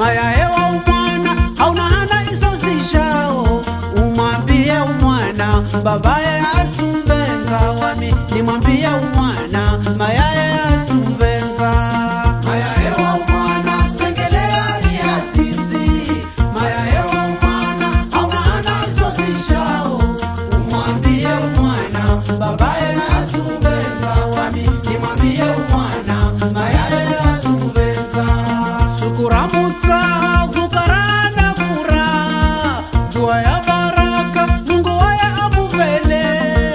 maya hewa umwana hauna hana isozishao umwambie umwana babaye asumbenza wami nimwambie umwana mayaye asumbenza maya hewa umwana sengelea riatisi maya hewa umwana hauna hana isozishao umwambie umwana babaye asumbenza wami nimwambie umwana mayaye asumbenza sukuramutsa fukarana furaha dua ya baraka Mungu waye amuvele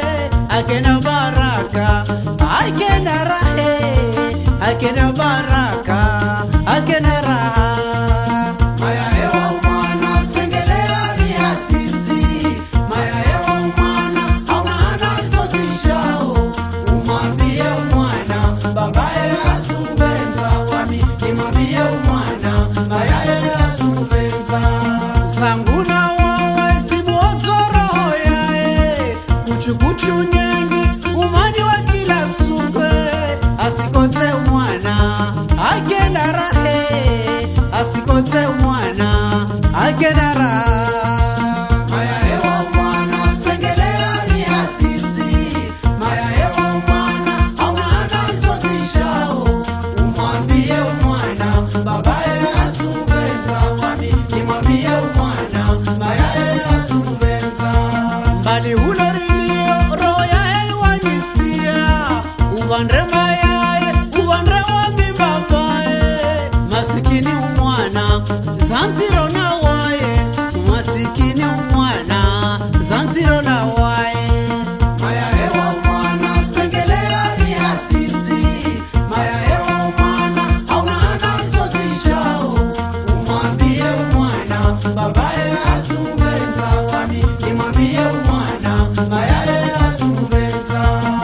akena baraka akena rahe akena baraka akena raha maya hewa umwana sengelea riatisi maya hewa umwana hauna hana isozishao umwambie umwana babaye asumbenza wami nimwambie umwana mayaye asumbenza sanguna wawe simuozoroho yae kuchukuchu nyengi umani wa kila sungwe asikote umwana akenda rahe asikote umwana akenda raha maya hewa umwana sengelea riatisi maya hewa umwana hauna hana isozishao umwambie umwana babaye asumbenza wami nimwambie umwana mayaye asumbenza mbali hulorilio roho yae wanyisia uvandre mayaye uvandre wami babaye masikini umwana zanziro na waye masikini umwana zanziro na waye maya hewa umwana sengelea riatisi maya hewa umwana hauna hana isozishao umwambie umwana babaye asumbenza wami nimwambie umwana mayaye asumbenza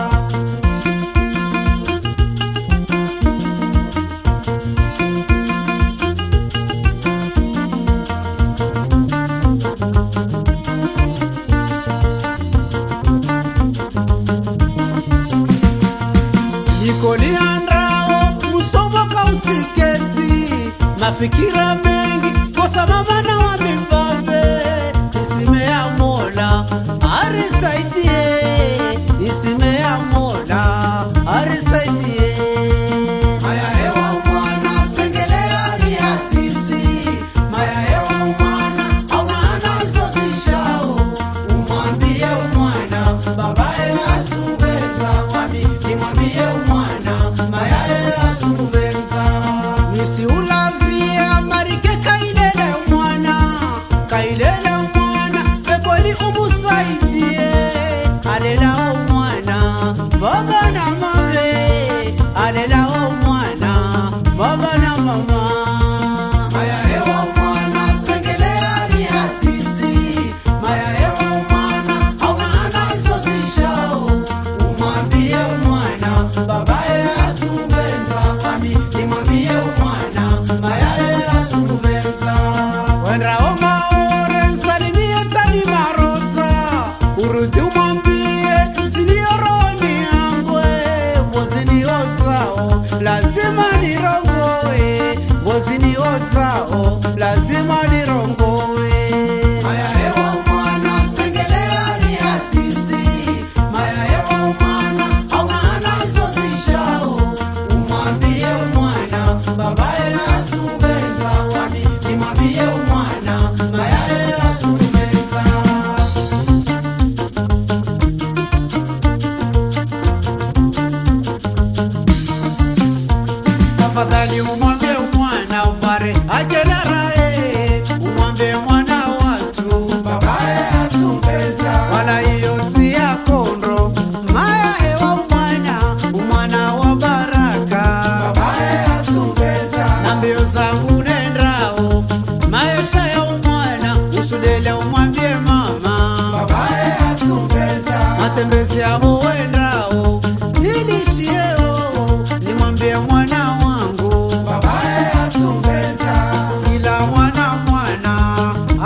nikoli andrao musoboka usiketi mafikira mengi kosa mama na wamimbabe isime ya mola arisaidie isime ya mola arisaidie maya hewa umwana sengelea riatisi maya hewa umwana hauna hana isozishao umwambie umwana babaye asumbenza wami nimwambie umwana mayaye asumbenza nisiulavia marike kailela umwana kailela umwana pekoli umusaidie alela umwana baba na mame alela umwana baba na mama maya hewa umwana sengelea riatisi maya hewa umwana hauna hana isozishao umwambie umwana babaye asumbenza wami nimwambie umwana mayaye asumbenza wendrao maore msalimie tani marosa urudi umwambie zilioroni yangwe vozini ozao lazima nirongowe vozini ozao lazima nirongowe maya hewa umwana sengelea riatisi maya hewa umwana hauna hana isozishao umwambie umwana babaye asumbenza wami nimwambie umwana mayaye asumbenza tafadhali umwambie umwana ubare akena rahe umwambie mwana watu babaye asumbenza wala hiyo si ya kondro maya hewa umwana umwana wa baraka babaye asumbenza na mbio zangu nendrao maisha ya umwana usudele umwambie mama babaye asumbenza matembezi ya uendrao nilishio nimwambie mwana wangu babaye asumbenza kila mwana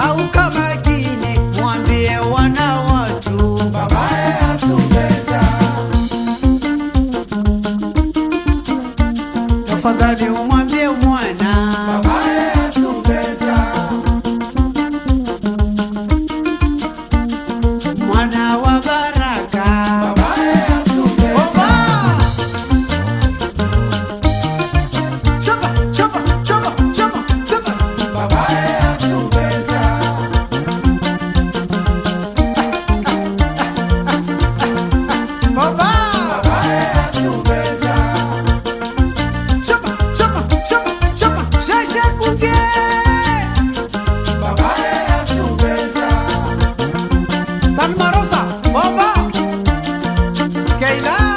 Keila